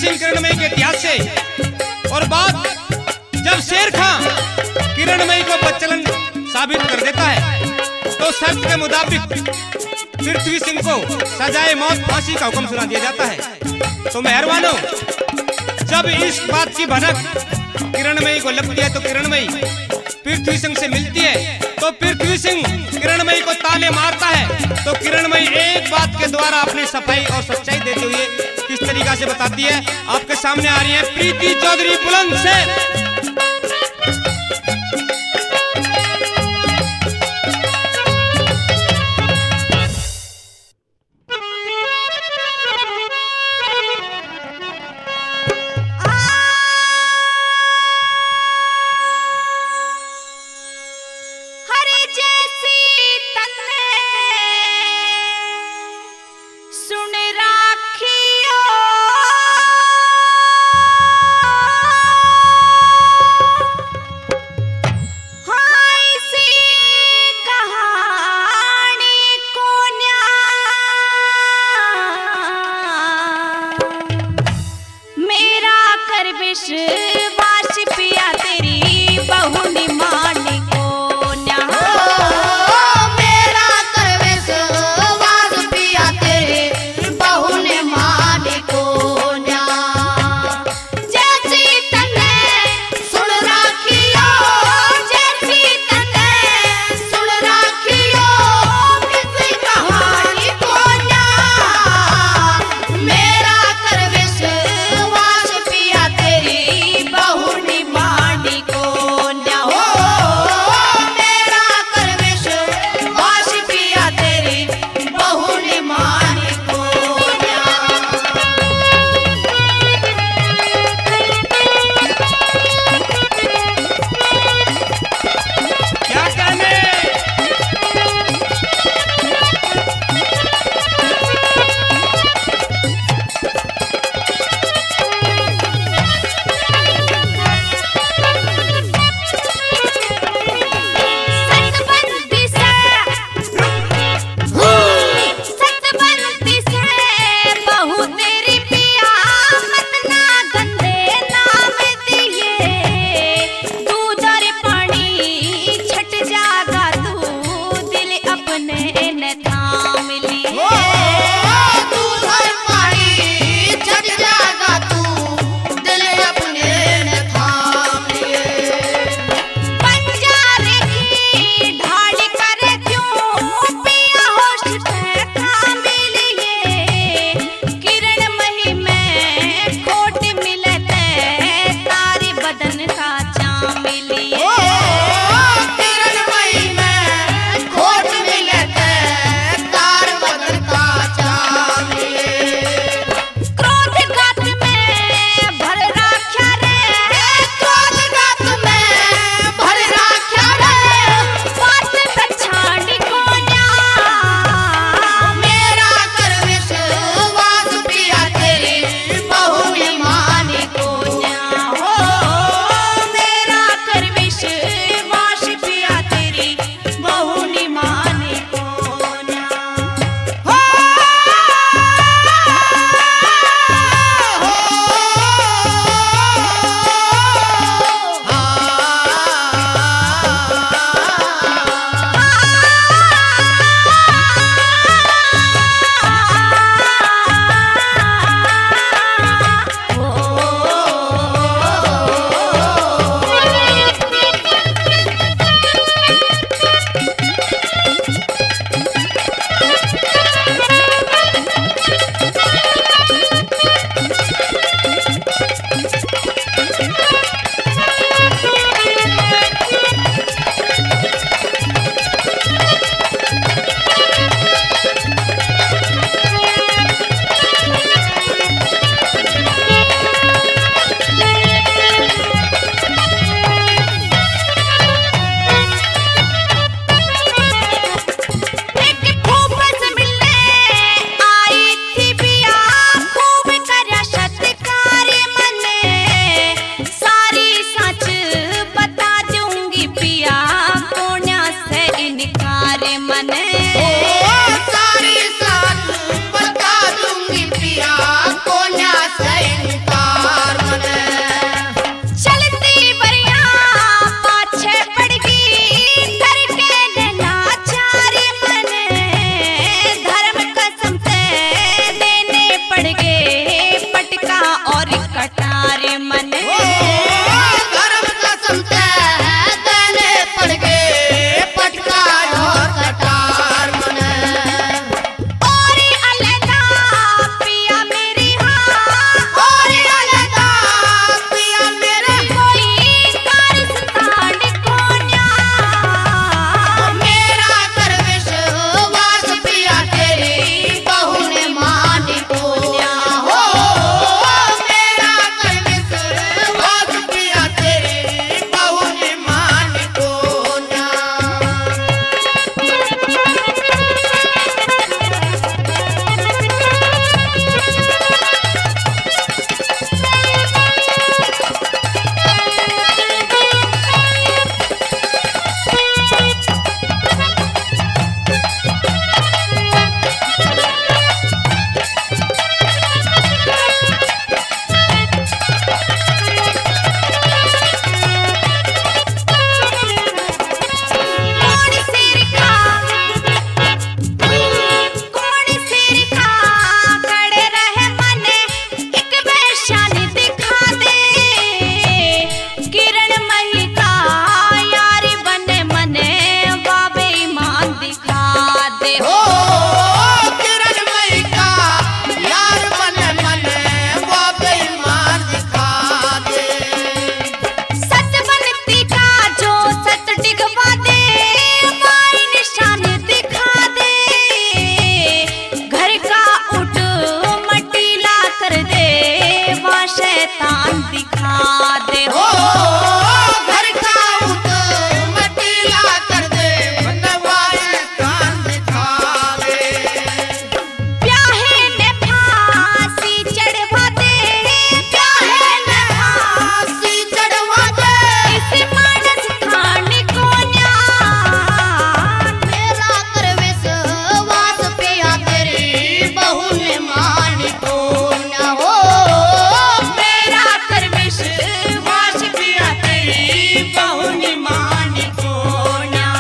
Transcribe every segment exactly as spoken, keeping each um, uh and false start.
सिंह किरणमयी के इतिहास से। और बात जब शेर खां किरणमयी को बदचलन साबित कर देता है तो शर्त के मुताबिक पृथ्वी सिंह को सजाए मौत फांसी का हुक्म सुना दिया जाता है। तो मेहरबानों, जब इस बात की भनक किरणमयी को लगती है तो किरणमयी पृथ्वी सिंह से मिलती है। तो पृथ्वी सिंह किरणमयी को ताने मारता है तो किरणमयी एक बात के द्वारा अपनी सफाई और सच्चाई देते हुए किस तरीका से बताती है, आपके सामने आ रही है प्रीति चौधरी बुलंदशहर। विश्वास पिया तेरी बहु निमानी को न्या मेरा कर विश्वास पिया तेरे बहु निमानी को न्या जैसी तने सुन राखियो जैसी तने सुन राखियो किसी कहानी को न्या मेरा कर विश्वास पिया तेरी बहु निमानी को न्या शैतान दिखा दे हो घर का उत मटीला कर दे बनवाए कान दिखा दे प्याहे ने फांसी चढ़वा दे प्याहे ने फांसी चढ़वा दे इस मानस खाने को न्याय मेरा कर विश्वास पिया तेरी बहू ने मान को न हो मेरा कर विश्वास पिया तेरी बहू ने मान को न्याय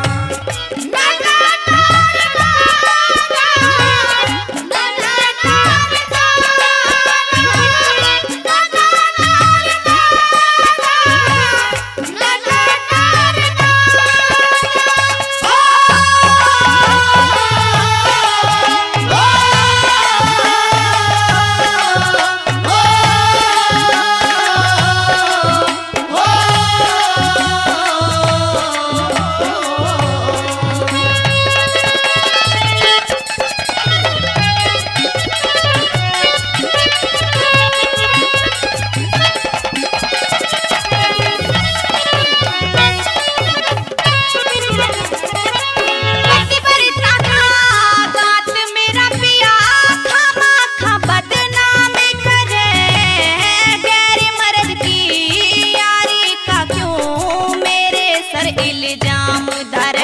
इल्जाम धरे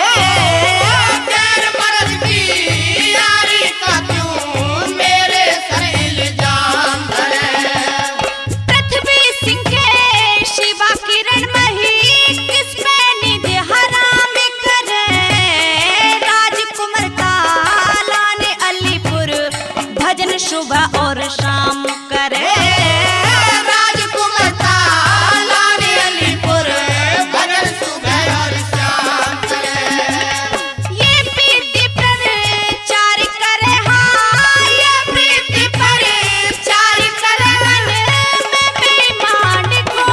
गैर मर्द की यारी का क्यों मेरे सर इल्जाम धरे पृथ्वी सिंह के शिवा किरण मही किस पे निधि हराम करे राजकुमार काला ने अलीपुर भजन सुबह और शाम करे राजकुमार ताला ने अलीपुर भजन सुबह और शाम करे ये प्रीति प्रचार करे हाँ ये प्रीति प्रचार करे मन में बेईमान को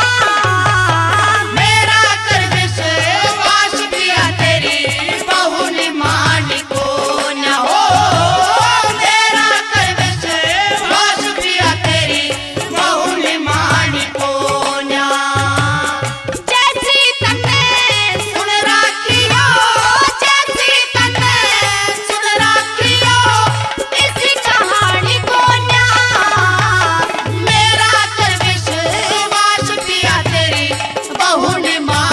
न्याय मेरा कर विश्वास पिया तेरी बहू ने मान को न हो मेरा कर विश्वास पिया तेरी बहू ने मान को न जैसी तन्ने सुन राखियो जैसी तन्ने सुन राखियो इसी कहानी को न्याय मेरा कर विश्वास पिया तेरी बहू ने मान